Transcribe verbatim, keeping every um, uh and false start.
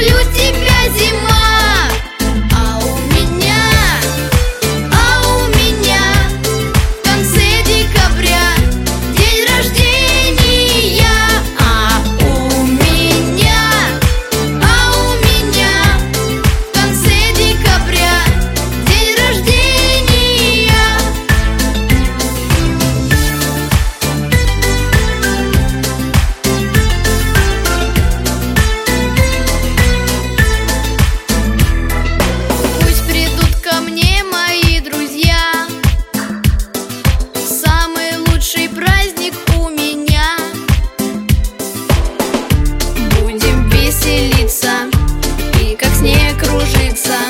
люблю тебя, зима. А у меня, а у меня в конце декабря день рождения. А у меня, а у меня в конце декабря день рождения. Пусть придут ко мне мои друзья, самый лучший праздник у меня. Будем веселиться и как снег кружиться.